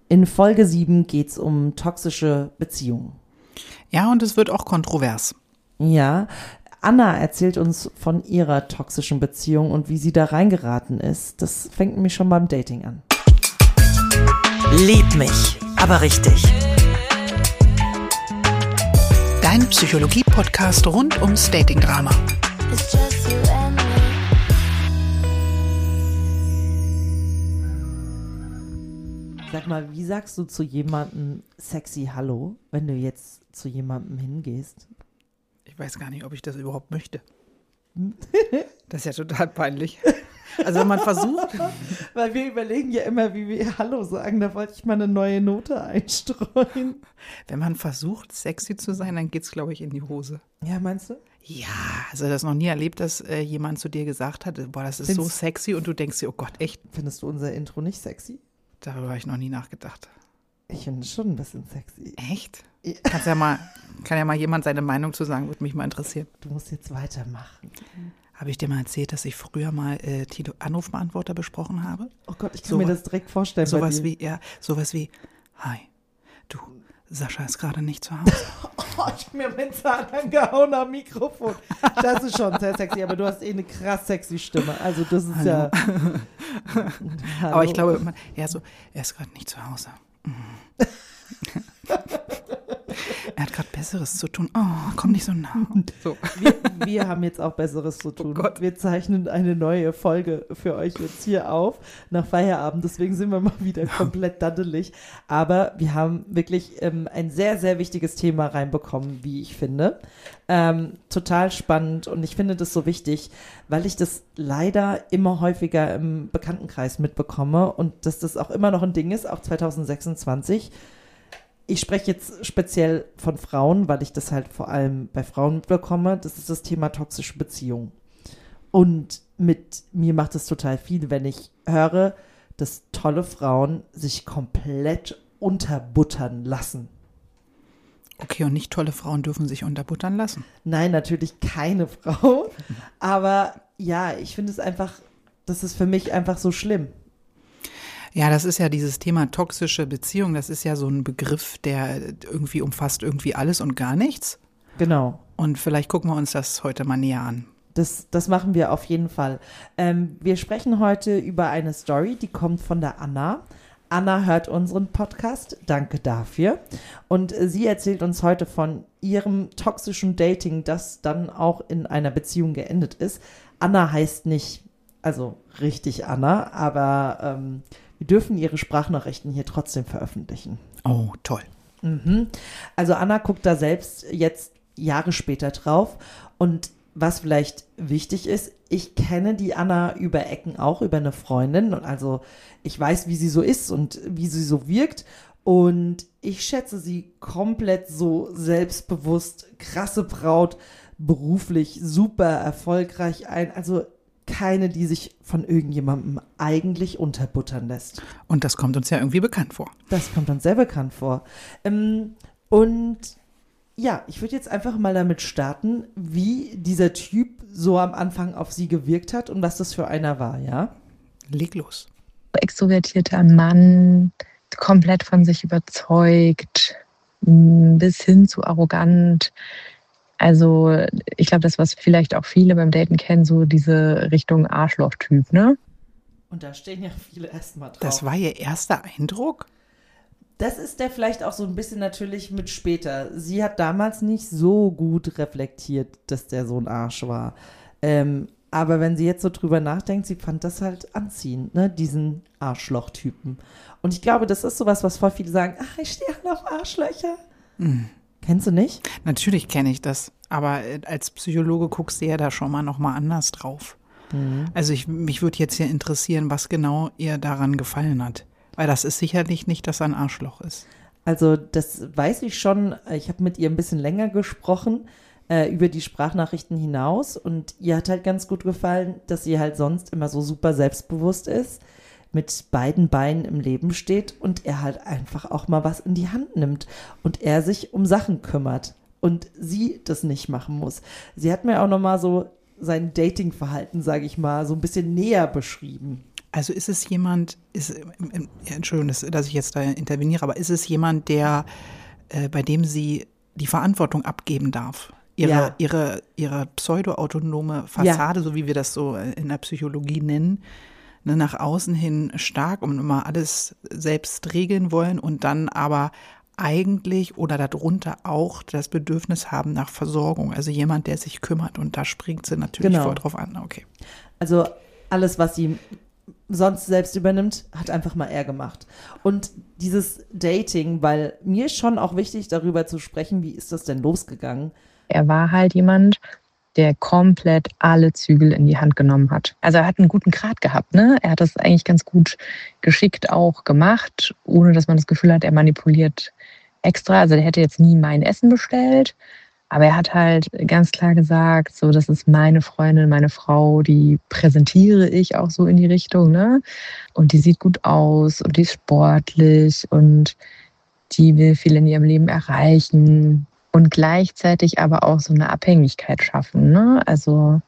In Folge 7 geht es um toxische Beziehungen. Ja, und es wird auch kontrovers. Ja, Anna erzählt uns von ihrer toxischen Beziehung und wie sie da reingeraten ist. Das fängt nämlich schon beim Dating an. Lieb mich, aber richtig. Dein Psychologie-Podcast rund ums Dating-Drama. Sag mal, wie sagst du zu jemandem sexy Hallo, wenn du jetzt zu jemandem hingehst? Ich weiß gar nicht, ob ich das überhaupt möchte. Das ist ja total peinlich. Also wenn man versucht. Weil wir überlegen ja immer, wie wir Hallo sagen. Da wollte ich mal eine neue Note einstreuen. Wenn man versucht, sexy zu sein, dann geht's, glaube ich, in die Hose. Ja, meinst du? Ja, also das noch nie erlebt, dass jemand zu dir gesagt hat, boah, das ist so sexy und du denkst dir, oh Gott, echt? Findest du unser Intro nicht sexy? Darüber habe ich noch nie nachgedacht. Ich finde es schon ein bisschen sexy. Echt? Ja. Kann ja mal jemand seine Meinung zu sagen, würde mich mal interessieren. Du musst jetzt weitermachen. Habe ich dir mal erzählt, dass ich früher mal Anrufbeantworter besprochen habe? Oh Gott, ich kann mir das direkt vorstellen. Sowas wie, hi, du, Sascha ist gerade nicht zu Hause. Oh, ich habe mir meinen Zahn angehauen am Mikrofon. Das ist schon sehr sexy, aber du hast eine krass sexy Stimme. Also das ist Hallo. ja... Hallo. Aber ich glaube, er ist gerade nicht zu Hause. Er hat gerade Besseres zu tun. Oh, komm nicht so nah. So. Wir haben jetzt auch Besseres zu tun. Oh Gott. Wir zeichnen eine neue Folge für euch jetzt hier auf, nach Feierabend. Deswegen sind wir mal wieder komplett daddelig. Aber wir haben wirklich ein sehr, sehr wichtiges Thema reinbekommen, wie ich finde. Total spannend und ich finde das so wichtig, weil ich das leider immer häufiger im Bekanntenkreis mitbekomme und dass das auch immer noch ein Ding ist, auch 2026. Ich spreche jetzt speziell von Frauen, weil ich das halt vor allem bei Frauen mitbekomme. Das ist das Thema toxische Beziehung. Und mit mir macht es total viel, wenn ich höre, dass tolle Frauen sich komplett unterbuttern lassen. Okay, und nicht tolle Frauen dürfen sich unterbuttern lassen? Nein, natürlich keine Frau. Aber ja, ich finde es einfach, das ist für mich einfach so schlimm. Ja, das ist ja dieses Thema toxische Beziehung, das ist ja so ein Begriff, der irgendwie umfasst irgendwie alles und gar nichts. Genau. Und vielleicht gucken wir uns das heute mal näher an. Das machen wir auf jeden Fall. Wir sprechen heute über eine Story, die kommt von der Anna. Anna hört unseren Podcast, danke dafür. Und sie erzählt uns heute von ihrem toxischen Dating, das dann auch in einer Beziehung geendet ist. Anna heißt nicht, also richtig Anna, aber wir dürfen ihre Sprachnachrichten hier trotzdem veröffentlichen. Oh, toll. Also Anna guckt da selbst jetzt Jahre später drauf und was vielleicht wichtig ist, ich kenne die Anna über Ecken auch, über eine Freundin und also ich weiß, wie sie so ist und wie sie so wirkt und ich schätze sie komplett so selbstbewusst, krasse Braut, beruflich super erfolgreich ein, also keine, die sich von irgendjemandem eigentlich unterbuttern lässt. Und das kommt uns ja irgendwie bekannt vor. Das kommt uns sehr bekannt vor. Und ja, ich würde jetzt einfach mal damit starten, wie dieser Typ so am Anfang auf sie gewirkt hat und was das für einer war, ja? Leg los. Extrovertierter Mann, komplett von sich überzeugt, bis hin zu arrogant. Also ich glaube, das, was vielleicht auch viele beim Daten kennen, so diese Richtung Arschloch-Typ, ne? Und da stehen ja viele erstmal drauf. Das war ihr erster Eindruck? Das ist der vielleicht auch so ein bisschen natürlich mit später. Sie hat damals nicht so gut reflektiert, dass der so ein Arsch war. Aber wenn sie jetzt so drüber nachdenkt, sie fand das halt anziehend, ne? Diesen Arschloch-Typen. Und ich glaube, das ist sowas, was voll viele sagen, ach, ich stehe halt auf Arschlöcher. Kennst du nicht? Natürlich kenne ich das, aber als Psychologe guckst du ja da schon mal nochmal anders drauf. Also mich würde jetzt hier interessieren, was genau ihr daran gefallen hat. Weil das ist sicherlich nicht, dass er ein Arschloch ist. Also das weiß ich schon. Ich habe mit ihr ein bisschen länger gesprochen, über die Sprachnachrichten hinaus. Und ihr hat halt ganz gut gefallen, dass sie halt sonst immer so super selbstbewusst ist, mit beiden Beinen im Leben steht und er halt einfach auch mal was in die Hand nimmt und er sich um Sachen kümmert und sie das nicht machen muss. Sie hat mir auch nochmal so sein Datingverhalten, sage ich mal, so ein bisschen näher beschrieben. Also ist es jemand, Entschuldigung, dass ich jetzt da interveniere, aber ist es jemand, der, bei dem sie die Verantwortung abgeben darf? Ihre pseudo-autonome Fassade, so wie wir das so in der Psychologie nennen, ne, nach außen hin stark und immer alles selbst regeln wollen und dann aber eigentlich oder darunter auch das Bedürfnis haben nach Versorgung. Also jemand, der sich kümmert, und da springt sie natürlich voll drauf an. Okay. Also alles, was sie sonst selbst übernimmt, hat einfach mal er gemacht. Und dieses Dating, weil mir ist schon auch wichtig, darüber zu sprechen, wie ist das denn losgegangen? Er war halt jemand, der komplett alle Zügel in die Hand genommen hat. Also er hat einen guten Grad gehabt, ne? Er hat das eigentlich ganz gut geschickt auch gemacht, ohne dass man das Gefühl hat, er manipuliert extra. Also der hätte jetzt nie mein Essen bestellt, aber er hat halt ganz klar gesagt, so, das ist meine Freundin, meine Frau, die präsentiere ich auch so in die Richtung, ne? Und die sieht gut aus und die ist sportlich und die will viel in ihrem Leben erreichen. Und gleichzeitig aber auch so eine Abhängigkeit schaffen, ne? Also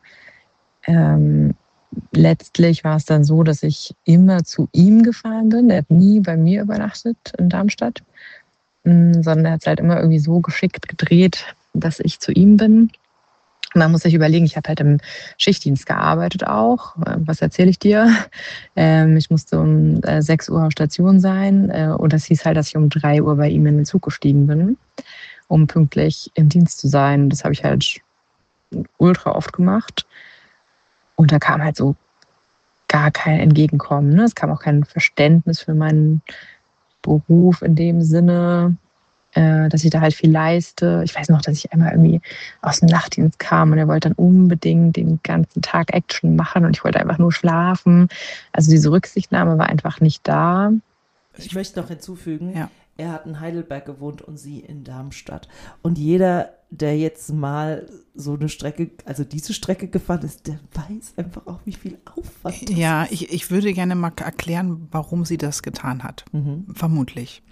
letztlich war es dann so, dass ich immer zu ihm gefahren bin. Er hat nie bei mir übernachtet in Darmstadt, sondern er hat es halt immer irgendwie so geschickt gedreht, dass ich zu ihm bin. Man muss sich überlegen, ich habe halt im Schichtdienst gearbeitet auch. Was erzähle ich dir? Ich musste um 6 Uhr auf Station sein und das hieß halt, dass ich um 3 Uhr bei ihm in den Zug gestiegen bin, um pünktlich im Dienst zu sein. Das habe ich halt ultra oft gemacht. Und da kam halt so gar kein Entgegenkommen, ne? Es kam auch kein Verständnis für meinen Beruf in dem Sinne, dass ich da halt viel leiste. Ich weiß noch, dass ich einmal irgendwie aus dem Nachtdienst kam und er wollte dann unbedingt den ganzen Tag Action machen und ich wollte einfach nur schlafen. Also diese Rücksichtnahme war einfach nicht da. Ich möchte noch hinzufügen, er hat in Heidelberg gewohnt und sie in Darmstadt. Und jeder, der jetzt mal so eine Strecke, also diese Strecke gefahren ist, der weiß einfach auch, wie viel Aufwand das ist. Ja, ich würde gerne mal erklären, warum sie das getan hat. Vermutlich.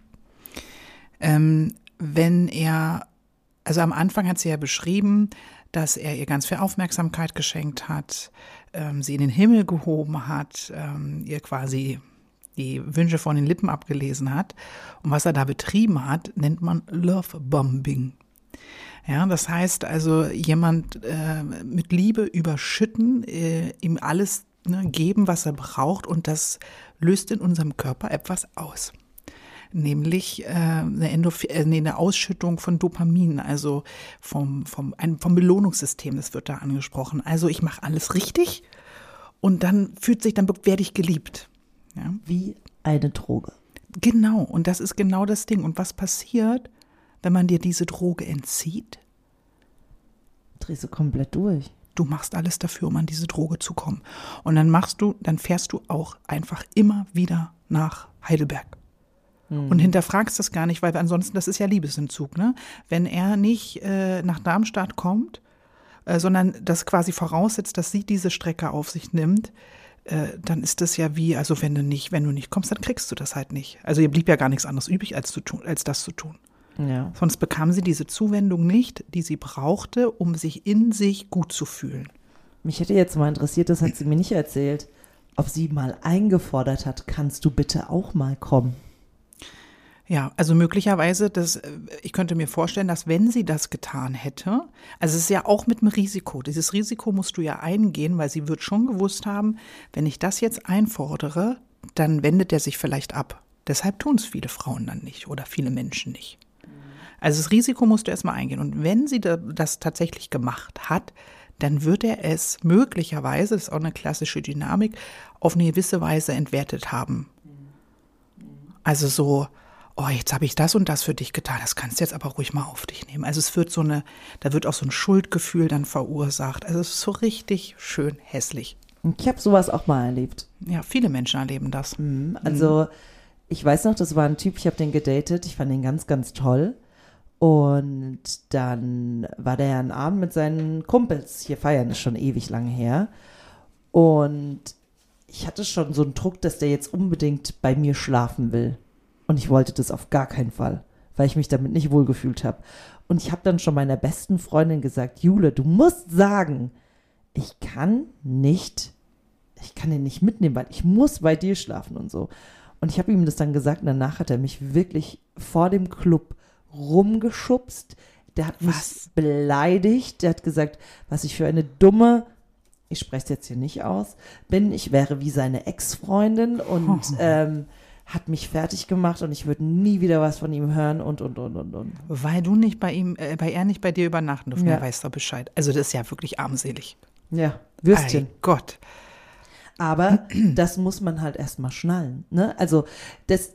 Wenn er, also am Anfang hat sie ja beschrieben, dass er ihr ganz viel Aufmerksamkeit geschenkt hat, sie in den Himmel gehoben hat, ihr quasi die Wünsche von den Lippen abgelesen hat. Und was er da betrieben hat, nennt man Love-Bombing. Ja, das heißt also, jemand mit Liebe überschütten, ihm alles geben, was er braucht, und das löst in unserem Körper etwas aus. Nämlich eine Ausschüttung von Dopamin, also vom Belohnungssystem, das wird da angesprochen. Also ich mache alles richtig und dann werde ich geliebt. Ja? Wie eine Droge. Genau, und das ist genau das Ding. Und was passiert, wenn man dir diese Droge entzieht? Drehst du komplett durch. Du machst alles dafür, um an diese Droge zu kommen. Und dann fährst du auch einfach immer wieder nach Heidelberg. Und hinterfragst das gar nicht, weil ansonsten, das ist ja Liebesentzug, ne? Wenn er nicht nach Darmstadt kommt, sondern das quasi voraussetzt, dass sie diese Strecke auf sich nimmt, dann ist das ja wie, also wenn du nicht kommst, dann kriegst du das halt nicht. Also ihr blieb ja gar nichts anderes übrig, als das zu tun. Ja. Sonst bekam sie diese Zuwendung nicht, die sie brauchte, um sich in sich gut zu fühlen. Mich hätte jetzt mal interessiert, das hat sie mir nicht erzählt, ob sie mal eingefordert hat, kannst du bitte auch mal kommen? Ja, also möglicherweise, ich könnte mir vorstellen, dass wenn sie das getan hätte, also es ist ja auch mit einem Risiko, dieses Risiko musst du ja eingehen, weil sie wird schon gewusst haben, wenn ich das jetzt einfordere, dann wendet er sich vielleicht ab. Deshalb tun es viele Frauen dann nicht oder viele Menschen nicht. Also das Risiko musst du erstmal eingehen. Und wenn sie das tatsächlich gemacht hat, dann wird er es möglicherweise, das ist auch eine klassische Dynamik, auf eine gewisse Weise entwertet haben. Also so, oh, jetzt habe ich das und das für dich getan, das kannst du jetzt aber ruhig mal auf dich nehmen. Also es wird da wird auch so ein Schuldgefühl dann verursacht. Also es ist so richtig schön hässlich. Ich habe sowas auch mal erlebt. Ja, viele Menschen erleben das. Also ich weiß noch, das war ein Typ, ich habe den gedatet, ich fand den ganz, ganz toll. Und dann war der ja einen Abend mit seinen Kumpels hier feiern, ist schon ewig lange her. Und ich hatte schon so einen Druck, dass der jetzt unbedingt bei mir schlafen will. Und ich wollte das auf gar keinen Fall, weil ich mich damit nicht wohlgefühlt habe. Und ich habe dann schon meiner besten Freundin gesagt, Jule, du musst sagen, ich kann nicht ich kann den nicht mitnehmen, weil ich muss bei dir schlafen und so. Und ich habe ihm das dann gesagt und danach hat er mich wirklich vor dem Club rumgeschubst. Der hat mich beleidigt. Der hat gesagt, was ich für eine dumme, ich spreche es jetzt hier nicht aus, bin. Ich wäre wie seine Ex-Freundin und hat mich fertig gemacht und ich würde nie wieder was von ihm hören und. Weil du nicht bei ihm, weil er nicht bei dir übernachten durfte, er weiß doch Bescheid. Also das ist ja wirklich armselig. Ja, Würstchen. Ei Gott. Aber das muss man halt erstmal schnallen. Ne? Also das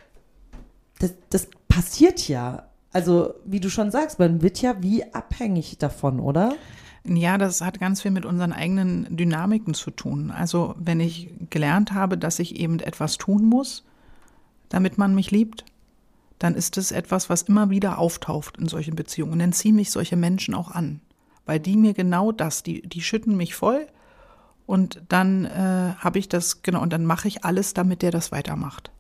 passiert ja. Also wie du schon sagst, man wird ja wie abhängig davon, oder? Ja, das hat ganz viel mit unseren eigenen Dynamiken zu tun. Also wenn ich gelernt habe, dass ich eben etwas tun muss, damit man mich liebt, dann ist es etwas, was immer wieder auftaucht in solchen Beziehungen. Und dann ziehen mich solche Menschen auch an. Weil die mir genau das, die schütten mich voll und dann habe ich das, genau, und dann mache ich alles, damit der das weitermacht.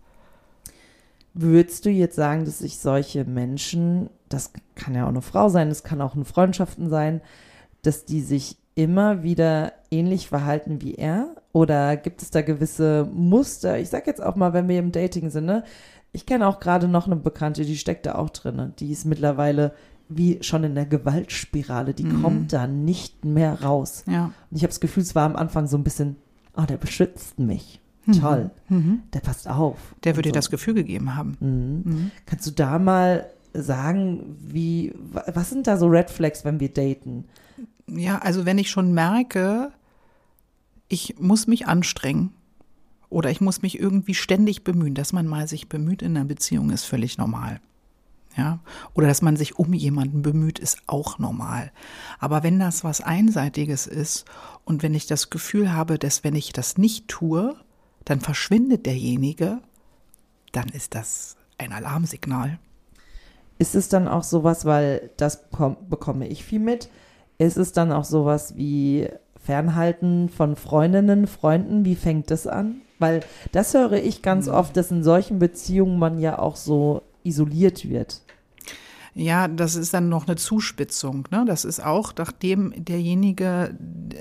Würdest du jetzt sagen, dass sich solche Menschen, das kann ja auch eine Frau sein, das kann auch in Freundschaften sein, dass die sich immer wieder ähnlich verhalten wie er? Oder gibt es da gewisse Muster? Ich sag jetzt auch mal, wenn wir im Dating sind, ne? Ich kenne auch gerade noch eine Bekannte, die steckt da auch drin. Die ist mittlerweile wie schon in der Gewaltspirale. Die kommt da nicht mehr raus. Ja. Und ich habe das Gefühl, es war am Anfang so ein bisschen, der beschützt mich. Toll. Der passt auf. Der würde dir das Gefühl gegeben haben. Kannst du da mal sagen, was sind da so Red Flags, wenn wir daten? Ja, also wenn ich schon merke, ich muss mich anstrengen oder ich muss mich irgendwie ständig bemühen, dass man mal sich bemüht in einer Beziehung, ist völlig normal. Ja, oder dass man sich um jemanden bemüht, ist auch normal. Aber wenn das was Einseitiges ist und wenn ich das Gefühl habe, dass wenn ich das nicht tue, dann verschwindet derjenige, dann ist das ein Alarmsignal. Ist es dann auch sowas, weil das bekomme ich viel mit, ist es dann auch sowas wie Fernhalten von Freundinnen, Freunden, wie fängt das an? Weil das höre ich ganz oft, dass in solchen Beziehungen man ja auch so isoliert wird. Ja, das ist dann noch eine Zuspitzung. Ne? Das ist auch, nachdem derjenige,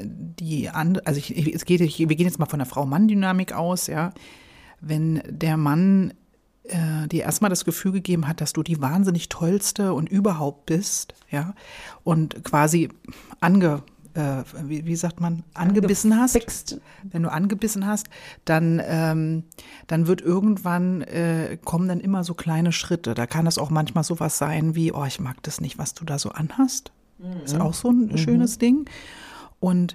wir gehen jetzt mal von der Frau-Mann-Dynamik aus, ja, wenn der Mann dir erstmal das Gefühl gegeben hat, dass du die wahnsinnig tollste und überhaupt bist, ja, und quasi angebissen hast. Wenn du angebissen hast, dann wird irgendwann, kommen dann immer so kleine Schritte. Da kann es auch manchmal sowas sein wie, ich mag das nicht, was du da so anhast. Ist auch so ein schönes Ding. Und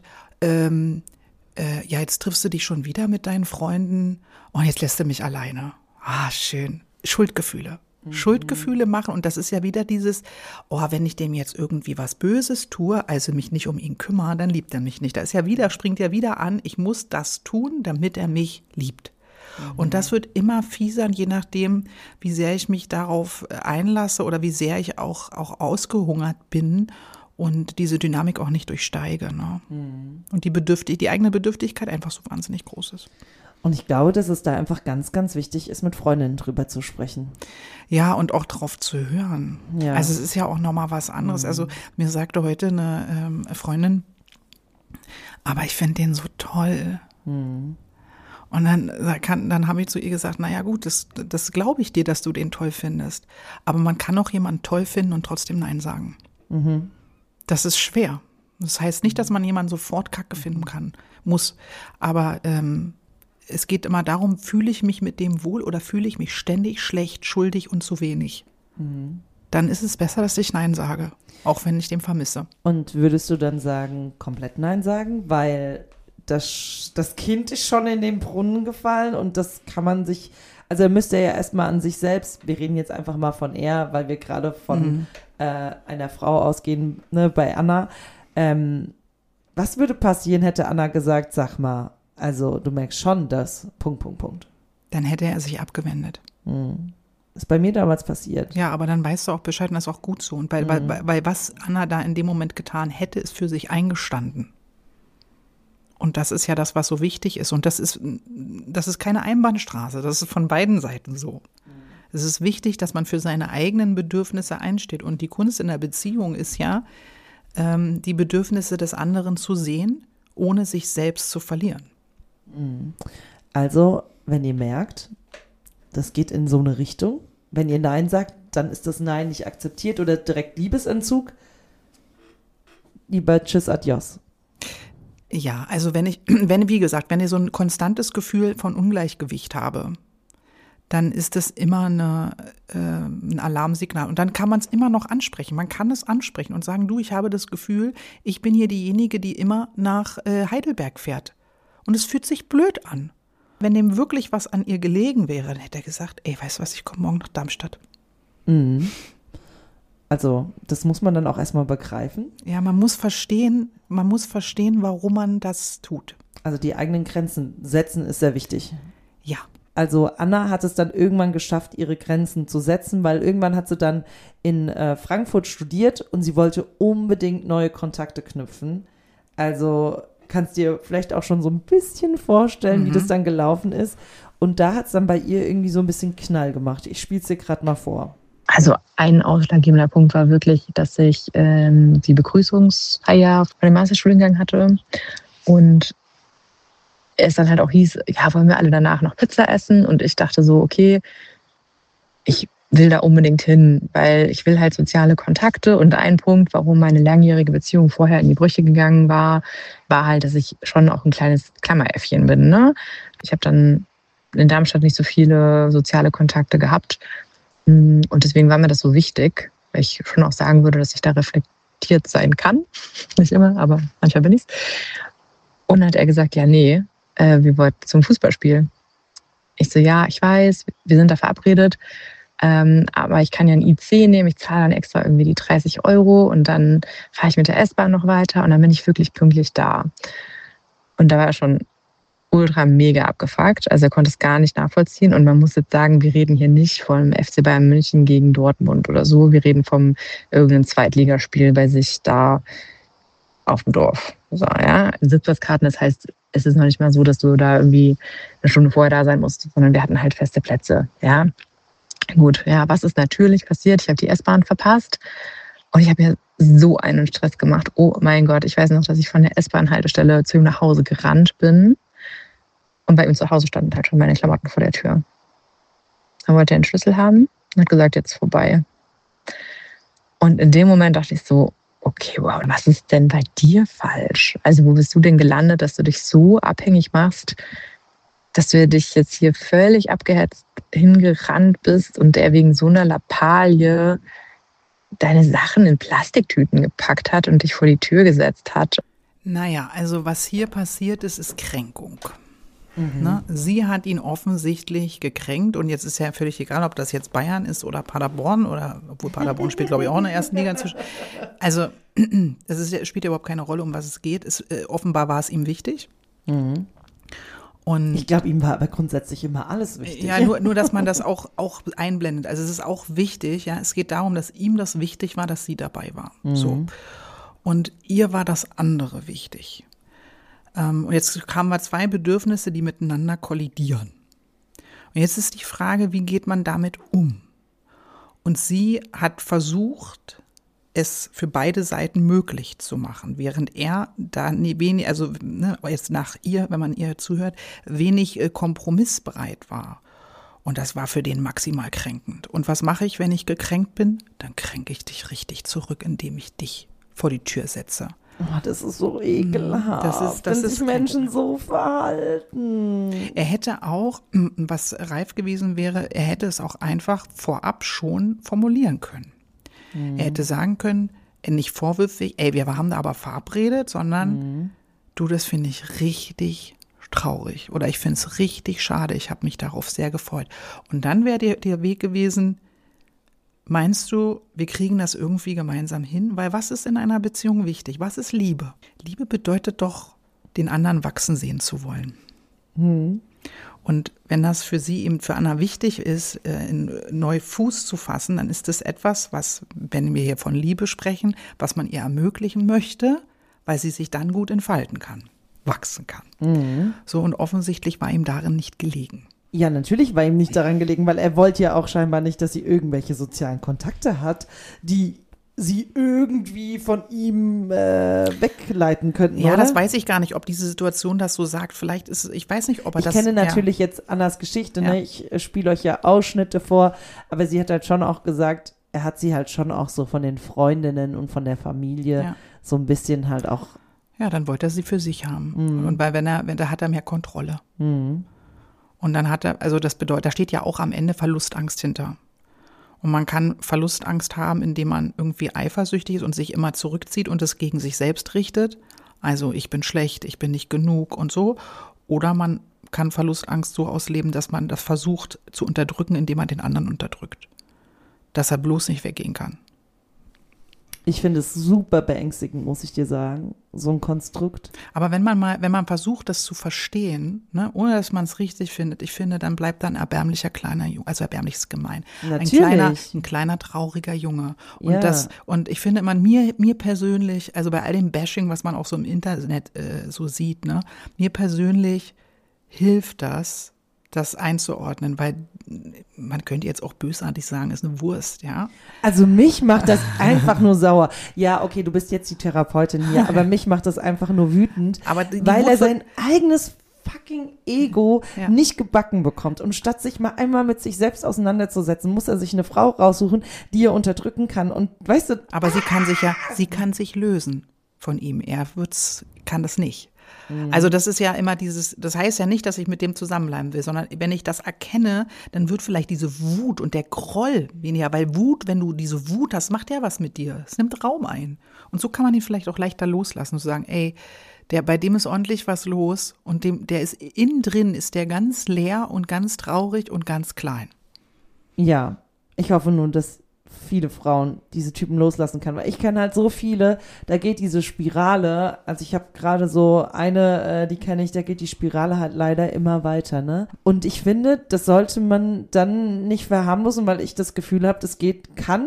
jetzt triffst du dich schon wieder mit deinen Freunden und jetzt lässt du mich alleine. Schön. Schuldgefühle. Schuldgefühle machen und das ist ja wieder dieses, wenn ich dem jetzt irgendwie was Böses tue, also mich nicht um ihn kümmere, dann liebt er mich nicht. Springt er wieder an, ich muss das tun, damit er mich liebt. Und das wird immer fieser, je nachdem, wie sehr ich mich darauf einlasse oder wie sehr ich auch ausgehungert bin und diese Dynamik auch nicht durchsteige. Ne? Und die eigene Bedürftigkeit einfach so wahnsinnig groß ist. Und ich glaube, dass es da einfach ganz, ganz wichtig ist, mit Freundinnen drüber zu sprechen. Ja, und auch drauf zu hören. Ja. Also es ist ja auch nochmal was anderes. Also mir sagte heute eine Freundin, aber ich finde den so toll. Und dann habe ich zu ihr gesagt, naja gut, das glaube ich dir, dass du den toll findest. Aber man kann auch jemanden toll finden und trotzdem Nein sagen. Das ist schwer. Das heißt nicht, dass man jemanden sofort Kacke finden muss. Aber es geht immer darum, fühle ich mich mit dem wohl oder fühle ich mich ständig schlecht, schuldig und zu wenig. Dann ist es besser, dass ich Nein sage, auch wenn ich den vermisse. Und würdest du dann sagen, komplett Nein sagen, weil das Kind ist schon in den Brunnen gefallen und das kann man sich, also er müsste ja erstmal an sich selbst, wir reden jetzt einfach mal von er, weil wir gerade von einer Frau ausgehen, ne, bei Anna. Was würde passieren, hätte Anna gesagt, sag mal, also du merkst schon, dass ... Dann hätte er sich abgewendet. Ist bei mir damals passiert. Ja, aber dann weißt du auch Bescheid und das ist auch gut so. Und bei was Anna da in dem Moment getan hätte, ist für sich eingestanden. Und das ist ja das, was so wichtig ist. Und das ist keine Einbahnstraße. Das ist von beiden Seiten so. Es ist wichtig, dass man für seine eigenen Bedürfnisse einsteht. Und die Kunst in der Beziehung ist ja, die Bedürfnisse des anderen zu sehen, ohne sich selbst zu verlieren. Also, wenn ihr merkt, das geht in so eine Richtung, wenn ihr Nein sagt, dann ist das Nein nicht akzeptiert oder direkt Liebesentzug. Lieber Tschüss, Adios. Ja, also wie gesagt, wenn ich so ein konstantes Gefühl von Ungleichgewicht habe, dann ist das immer ein Alarmsignal. Und dann kann man es immer noch ansprechen. Man kann es ansprechen und sagen, du, ich habe das Gefühl, ich bin hier diejenige, die immer nach Heidelberg fährt. Und es fühlt sich blöd an. Wenn dem wirklich was an ihr gelegen wäre, dann hätte er gesagt, ey, weißt du was, ich komme morgen nach Darmstadt. Mhm. Also, das muss man dann auch erstmal begreifen. Ja, man muss verstehen, warum man das tut. Also die eigenen Grenzen setzen ist sehr wichtig. Ja. Also Anna hat es dann irgendwann geschafft, ihre Grenzen zu setzen, weil irgendwann hat sie dann in Frankfurt studiert und sie wollte unbedingt neue Kontakte knüpfen. Also kannst dir vielleicht auch schon so ein bisschen vorstellen, wie das dann gelaufen ist. Und da hat es dann bei ihr irgendwie so ein bisschen Knall gemacht. Ich spiele es dir gerade mal vor. Also ein ausschlaggebender Punkt war wirklich, dass ich die Begrüßungsfeier von dem Masterstudiengang hatte und es dann halt auch hieß, ja, wollen wir alle danach noch Pizza essen? Und ich dachte so, okay, ich will da unbedingt hin, weil ich will halt soziale Kontakte. Und ein Punkt, warum meine langjährige Beziehung vorher in die Brüche gegangen war halt, dass ich schon auch ein kleines Klammeräffchen bin. Ne? Ich habe dann in Darmstadt nicht so viele soziale Kontakte gehabt. Und deswegen war mir das so wichtig, weil ich schon auch sagen würde, dass ich da reflektiert sein kann. Nicht immer, aber manchmal bin ich's. Und dann hat er gesagt, ja, nee, wir wollten zum Fußballspiel. Ich so, ja, ich weiß, wir sind da verabredet, aber ich kann ja ein IC nehmen, ich zahle dann extra irgendwie die 30 € und dann fahre ich mit der S-Bahn noch weiter und dann bin ich wirklich pünktlich da. Und da war er schon ultra mega abgefuckt, also er konnte es gar nicht nachvollziehen und man muss jetzt sagen, wir reden hier nicht vom FC Bayern München gegen Dortmund oder so, wir reden vom irgendeinem Zweitligaspiel bei sich da auf dem Dorf. So, ja, Sitzplatzkarten, das heißt, es ist noch nicht mal so, dass du da irgendwie eine Stunde vorher da sein musst, sondern wir hatten halt feste Plätze, ja. Gut, ja, was ist natürlich passiert? Ich habe die S-Bahn verpasst und ich habe mir so einen Stress gemacht. Oh mein Gott, ich weiß noch, dass ich von der S-Bahn-Haltestelle zu ihm nach Hause gerannt bin und bei ihm zu Hause standen halt schon meine Klamotten vor der Tür. Dann wollte er einen Schlüssel haben und hat gesagt, jetzt vorbei. Und in dem Moment dachte ich so, okay, wow, was ist denn bei dir falsch? Also wo bist du denn gelandet, dass du dich so abhängig machst, dass du dich jetzt hier völlig abgehetzt hingerannt bist und er wegen so einer Lappalie deine Sachen in Plastiktüten gepackt hat und dich vor die Tür gesetzt hat? Naja, also was hier passiert ist, ist Kränkung. Ne? Sie hat ihn offensichtlich gekränkt und jetzt ist ja völlig egal, ob das jetzt Bayern ist oder Paderborn oder, obwohl Paderborn spielt, glaube ich, auch in der ersten Liga inzwischen. Also spielt ja überhaupt keine Rolle, um was es geht. Offenbar war es ihm wichtig. Und ich glaube, ihm war aber grundsätzlich immer alles wichtig. Ja, nur dass man das auch einblendet. Also es ist auch wichtig, ja, es geht darum, dass ihm das wichtig war, dass sie dabei war. So. Und ihr war das andere wichtig. Und jetzt haben wir zwei Bedürfnisse, die miteinander kollidieren. Und jetzt ist die Frage, wie geht man damit um? Und sie hat versucht, es für beide Seiten möglich zu machen, während er da wenig, also jetzt nach ihr, wenn man ihr zuhört, wenig kompromissbereit war. Und das war für den maximal kränkend. Und was mache ich, wenn ich gekränkt bin? Dann kränke ich dich richtig zurück, indem ich dich vor die Tür setze. Oh, das ist so ekelhaft, das wenn sich Menschen so verhalten. Er hätte auch, was reif gewesen wäre, er hätte es auch einfach vorab schon formulieren können. Er hätte sagen können, nicht vorwürfig, ey, wir haben da aber verabredet, sondern du, das finde ich richtig traurig oder ich finde es richtig schade, ich habe mich darauf sehr gefreut. Und dann wäre der Weg gewesen, meinst du, wir kriegen das irgendwie gemeinsam hin? Weil was ist in einer Beziehung wichtig? Was ist Liebe? Liebe bedeutet doch, den anderen wachsen sehen zu wollen. Und wenn das für sie eben für Anna wichtig ist, neu Fuß zu fassen, dann ist das etwas, was, wenn wir hier von Liebe sprechen, was man ihr ermöglichen möchte, weil sie sich dann gut entfalten kann, wachsen kann. So, und offensichtlich war ihm darin nicht gelegen. Ja, natürlich war ihm nicht daran gelegen, weil er wollte ja auch scheinbar nicht, dass sie irgendwelche sozialen Kontakte hat, die sie irgendwie von ihm wegleiten könnten, Ja, oder? das weiß ich gar nicht, ob diese Situation das so sagt. Vielleicht ist, ich weiß nicht, ob er das. Ich kenne natürlich jetzt Annas Geschichte, ne? Ich spiele euch ja Ausschnitte vor, aber sie hat halt schon auch gesagt, er hat sie halt schon auch so von den Freundinnen und von der Familie so ein bisschen halt auch. Ja, dann wollte er sie für sich haben. Und weil wenn da hat er mehr Kontrolle. Und dann hat er, also das bedeutet, da steht ja auch am Ende Verlustangst hinter. Und man kann Verlustangst haben, indem man irgendwie eifersüchtig ist und sich immer zurückzieht und es gegen sich selbst richtet. Also ich bin schlecht, ich bin nicht genug und so. Oder man kann Verlustangst so ausleben, dass man das versucht zu unterdrücken, indem man den anderen unterdrückt. Dass er bloß nicht weggehen kann. Ich finde es super beängstigend, muss ich dir sagen, so ein Konstrukt. Aber wenn man versucht, das zu verstehen, ne, ohne dass man es richtig findet, ich finde, dann bleibt da ein erbärmlicher kleiner Junge, also erbärmlich ist gemein. Natürlich. Ein kleiner trauriger Junge. Und ich finde, mir persönlich, also bei all dem Bashing, was man auch so im Internet so sieht, ne, mir persönlich hilft das einzuordnen, weil man könnte jetzt auch bösartig sagen, ist eine Wurst, ja. Also mich macht das einfach nur sauer. Ja, okay, du bist jetzt die Therapeutin hier, aber mich macht das einfach nur wütend, aber weil er sein eigenes fucking Ego nicht gebacken bekommt. Und statt sich mal einmal mit sich selbst auseinanderzusetzen, muss er sich eine Frau raussuchen, die er unterdrücken kann. Und weißt du, aber sie kann sich lösen von ihm. Er kann das nicht. Also das ist ja immer das heißt ja nicht, dass ich mit dem zusammenbleiben will, sondern wenn ich das erkenne, dann wird vielleicht diese Wut und der Groll weniger, weil wenn du diese Wut hast, macht ja was mit dir. Es nimmt Raum ein. Und so kann man ihn vielleicht auch leichter loslassen und sagen, ey, bei dem ist ordentlich was los und der ist innen drin, ist der ganz leer und ganz traurig und ganz klein. Ja, ich hoffe nun, dass viele Frauen diese Typen loslassen kann, weil ich kenne halt so viele, da geht diese Spirale, also ich habe gerade so eine, die kenne ich, da geht die Spirale halt leider immer weiter, ne? Und ich finde, das sollte man dann nicht verharmlosen, weil ich das Gefühl habe, das kann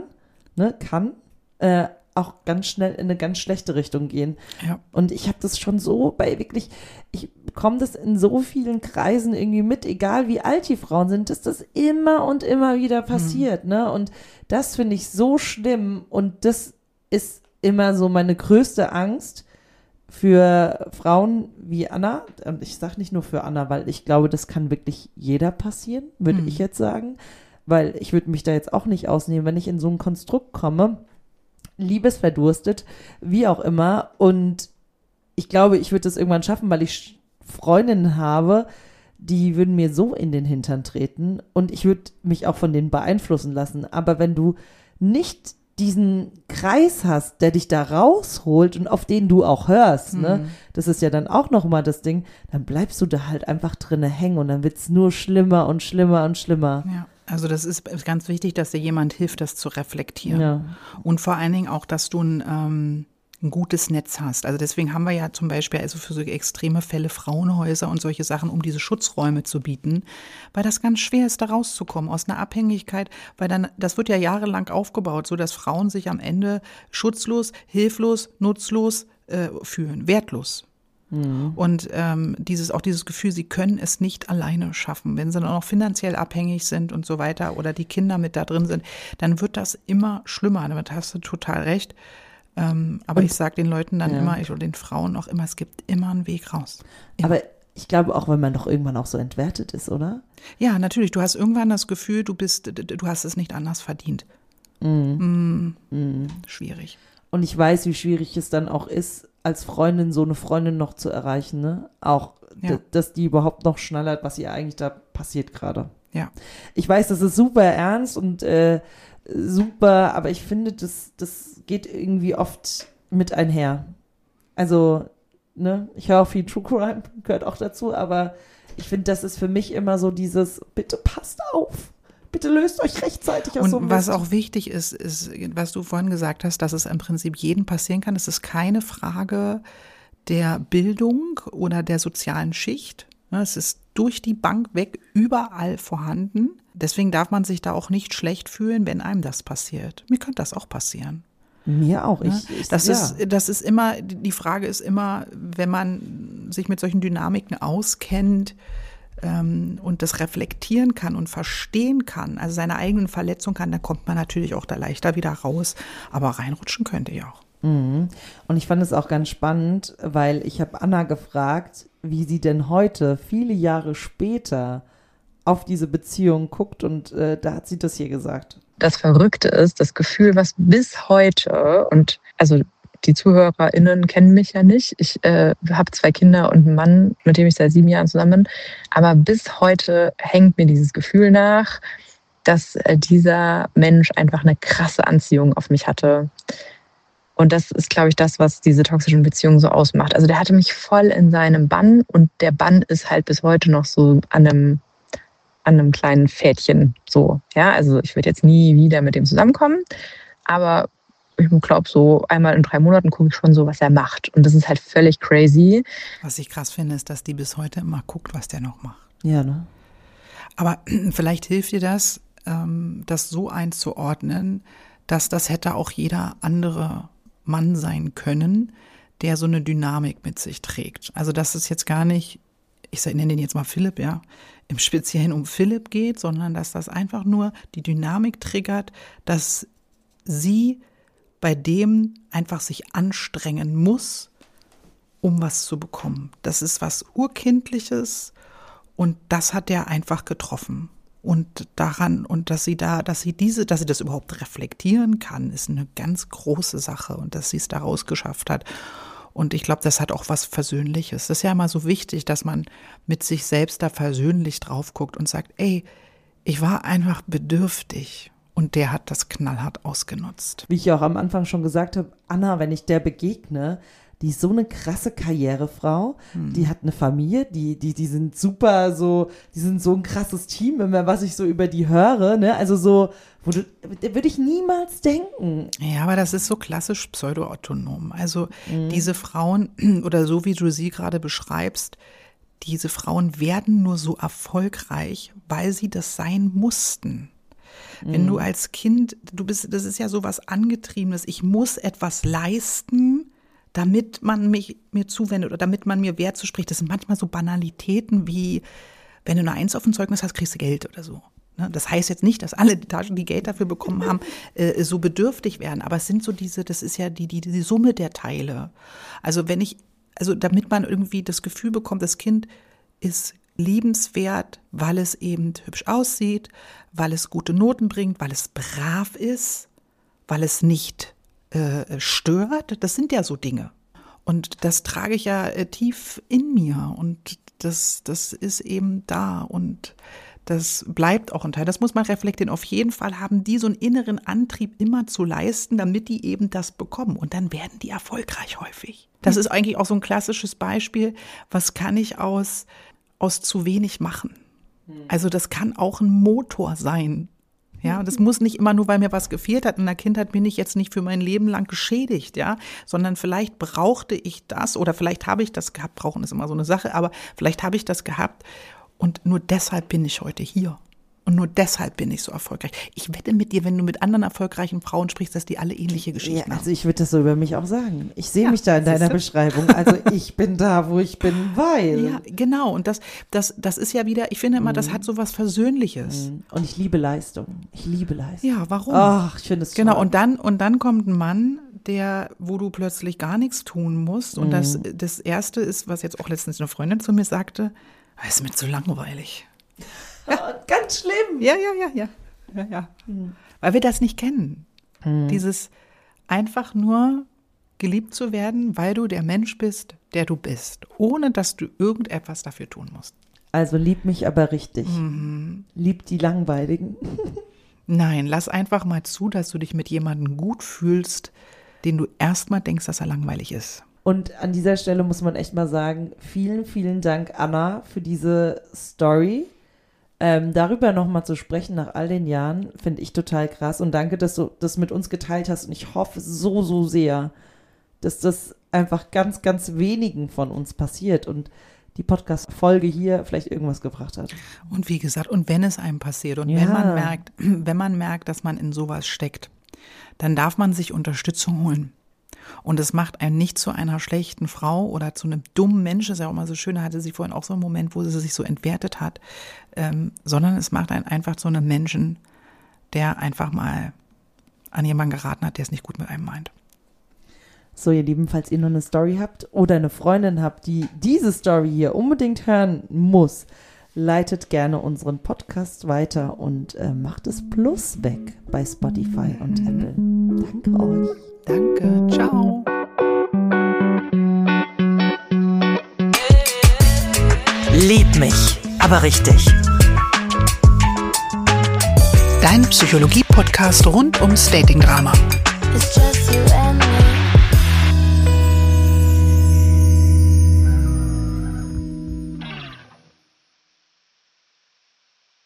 auch ganz schnell in eine ganz schlechte Richtung gehen. Ja. Und ich habe das schon so ich bekomme das in so vielen Kreisen irgendwie mit, egal wie alt die Frauen sind, dass das immer und immer wieder passiert, ne? Und das finde ich so schlimm und das ist immer so meine größte Angst für Frauen wie Anna. Und ich sage nicht nur für Anna, weil ich glaube, das kann wirklich jeder passieren, würde ich jetzt sagen, weil ich würde mich da jetzt auch nicht ausnehmen, wenn ich in so ein Konstrukt komme, liebesverdurstet, wie auch immer. Und ich glaube, ich würde das irgendwann schaffen, weil ich Freundinnen habe, die würden mir so in den Hintern treten und ich würde mich auch von denen beeinflussen lassen. Aber wenn du nicht diesen Kreis hast, der dich da rausholt und auf den du auch hörst, ne, das ist ja dann auch nochmal das Ding, dann bleibst du da halt einfach drinne hängen und dann wird es nur schlimmer und schlimmer und schlimmer. Ja. Also das ist ganz wichtig, dass dir jemand hilft, das zu reflektieren. Ja. Und vor allen Dingen auch, dass du ein gutes Netz hast. Also deswegen haben wir ja zum Beispiel also für so extreme Fälle Frauenhäuser und solche Sachen, um diese Schutzräume zu bieten, weil das ganz schwer ist, da rauszukommen aus einer Abhängigkeit, weil dann, das wird ja jahrelang aufgebaut, so dass Frauen sich am Ende schutzlos, hilflos, nutzlos fühlen, wertlos. Und dieses Gefühl, sie können es nicht alleine schaffen. Wenn sie dann auch finanziell abhängig sind und so weiter oder die Kinder mit da drin sind, dann wird das immer schlimmer. Damit hast du total recht. Aber ich sage den Leuten dann immer, oder den Frauen auch immer, es gibt immer einen Weg raus. Immer. Aber ich glaube auch, wenn man doch irgendwann auch so entwertet ist, oder? Ja, natürlich. Du hast irgendwann das Gefühl, du hast es nicht anders verdient. Schwierig. Und ich weiß, wie schwierig es dann auch ist, als Freundin so eine Freundin noch zu erreichen, ne? Auch, dass die überhaupt noch schnallert, was ihr eigentlich da passiert gerade. Ja. Ich weiß, das ist super ernst und super, aber ich finde, das geht irgendwie oft mit einher. Also, ne, ich höre auch viel True Crime, gehört auch dazu, aber ich finde, das ist für mich immer so dieses, bitte passt auf. Bitte löst euch rechtzeitig aus so einem was auch wichtig ist, was du vorhin gesagt hast, dass es im Prinzip jedem passieren kann. Es ist keine Frage der Bildung oder der sozialen Schicht. Es ist durch die Bank weg überall vorhanden. Deswegen darf man sich da auch nicht schlecht fühlen, wenn einem das passiert. Mir könnte das auch passieren. Mir auch. Das ist immer, die Frage ist immer, wenn man sich mit solchen Dynamiken auskennt, und das reflektieren kann und verstehen kann, also seine eigenen Verletzungen kann, dann kommt man natürlich auch da leichter wieder raus. Aber reinrutschen könnte ja auch. Mhm. Und ich fand es auch ganz spannend, weil ich habe Anna gefragt, wie sie denn heute, viele Jahre später, auf diese Beziehung guckt. Und da hat sie das hier gesagt. Das Verrückte ist, das Gefühl, was bis heute, und also die ZuhörerInnen kennen mich ja nicht. Ich habe 2 Kinder und einen Mann, mit dem ich seit 7 Jahren zusammen bin. Aber bis heute hängt mir dieses Gefühl nach, dass dieser Mensch einfach eine krasse Anziehung auf mich hatte. Und das ist, glaube ich, das, was diese toxischen Beziehungen so ausmacht. Also der hatte mich voll in seinem Bann und der Bann ist halt bis heute noch so an einem kleinen Fädchen so. Ja, also ich würde jetzt nie wieder mit dem zusammenkommen, aber ich glaube, so einmal in 3 Monaten gucke ich schon so, was er macht. Und das ist halt völlig crazy. Was ich krass finde, ist, dass die bis heute immer guckt, was der noch macht. Ja, ne? Aber vielleicht hilft dir das, das so einzuordnen, dass das hätte auch jeder andere Mann sein können, der so eine Dynamik mit sich trägt. Also dass es jetzt gar nicht, ich nenne den jetzt mal Philipp, ja, im Speziellen um Philipp geht, sondern dass das einfach nur die Dynamik triggert, dass sie bei dem einfach sich anstrengen muss, um was zu bekommen. Das ist was Urkindliches und das hat er einfach getroffen. Und daran, und dass sie das überhaupt reflektieren kann, ist eine ganz große Sache und dass sie es daraus geschafft hat. Und ich glaube, das hat auch was Versöhnliches. Das ist ja immer so wichtig, dass man mit sich selbst da versöhnlich drauf guckt und sagt, ey, ich war einfach bedürftig. Und der hat das knallhart ausgenutzt. Wie ich auch am Anfang schon gesagt habe, Anna, wenn ich der begegne, die ist so eine krasse Karrierefrau, die hat eine Familie, die sind super so, die sind so ein krasses Team, immer was ich so über die höre, ne? Also so, würde ich niemals denken. Ja, aber das ist so klassisch pseudo-autonom. Also diese Frauen, oder so wie du sie gerade beschreibst, diese Frauen werden nur so erfolgreich, weil sie das sein mussten. Wenn du als Kind, das ist ja so was Angetriebenes, ich muss etwas leisten, damit man mir zuwendet oder damit man mir Wert zuspricht. Das sind manchmal so Banalitäten wie, wenn du eine 1 auf dem Zeugnis hast, kriegst du Geld oder so. Das heißt jetzt nicht, dass alle, die Geld dafür bekommen haben, so bedürftig werden, aber es sind so das ist ja die Summe der Teile. Also damit man irgendwie das Gefühl bekommt, das Kind ist liebenswert, weil es eben hübsch aussieht, weil es gute Noten bringt, weil es brav ist, weil es nicht stört. Das sind ja so Dinge. Und das trage ich ja tief in mir und das ist eben da und das bleibt auch ein Teil. Das muss man reflektieren. Auf jeden Fall haben die so einen inneren Antrieb immer zu leisten, damit die eben das bekommen. Und dann werden die erfolgreich häufig. Das ist eigentlich auch so ein klassisches Beispiel. Was kann ich aus zu wenig machen? Also das kann auch ein Motor sein. Ja, das muss nicht immer nur, weil mir was gefehlt hat. In der Kindheit bin ich jetzt nicht für mein Leben lang geschädigt, ja, sondern vielleicht brauchte ich das oder vielleicht habe ich das gehabt. Brauchen ist immer so eine Sache, aber vielleicht habe ich das gehabt und nur deshalb bin ich heute hier. Und nur deshalb bin ich so erfolgreich. Ich wette mit dir, wenn du mit anderen erfolgreichen Frauen sprichst, dass die alle ähnliche Geschichten haben. Also ich würde das so über mich auch sagen. Ich sehe mich da in deiner Beschreibung. Also ich bin da, wo ich bin, weil. Ja, genau. Und das ist ja wieder, ich finde immer, das hat so was Versöhnliches. Und ich liebe Leistung. Ja, warum? Ach, ich finde es toll. Genau, und dann kommt ein Mann, wo du plötzlich gar nichts tun musst. Und das Erste ist, was jetzt auch letztens eine Freundin zu mir sagte, ist mir zu langweilig. Ja. Ganz schlimm. Ja. Weil wir das nicht kennen. Dieses einfach nur geliebt zu werden, weil du der Mensch bist, der du bist, ohne dass du irgendetwas dafür tun musst. Also lieb mich aber richtig. Lieb die Langweiligen. Nein, lass einfach mal zu, dass du dich mit jemandem gut fühlst, den du erstmal denkst, dass er langweilig ist. Und an dieser Stelle muss man echt mal sagen, vielen, vielen Dank, Anna, für diese Story. Darüber nochmal zu sprechen nach all den Jahren, finde ich total krass. Und danke, dass du das mit uns geteilt hast. Und ich hoffe so, so sehr, dass das einfach ganz, ganz wenigen von uns passiert und die Podcast-Folge hier vielleicht irgendwas gebracht hat. Und wie gesagt, und wenn es einem passiert und wenn man merkt, dass man in sowas steckt, dann darf man sich Unterstützung holen. Und es macht einen nicht zu einer schlechten Frau oder zu einem dummen Menschen, das ist ja auch mal so schön, da hatte sie vorhin auch so einen Moment, wo sie sich so entwertet hat, sondern es macht einen einfach zu einem Menschen, der einfach mal an jemanden geraten hat, der es nicht gut mit einem meint. So, ihr Lieben, falls ihr noch eine Story habt oder eine Freundin habt, die diese Story hier unbedingt hören muss, leitet gerne unseren Podcast weiter und macht es Plus weg bei Spotify und Apple. Danke euch. Danke, ciao. Lieb mich, aber richtig. Dein Psychologie-Podcast rund ums Dating-Drama. It's just you